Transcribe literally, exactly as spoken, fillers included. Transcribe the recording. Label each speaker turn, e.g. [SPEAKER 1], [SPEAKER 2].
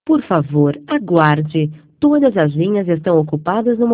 [SPEAKER 1] Por favor, aguarde. Todas as linhas estão ocupadas no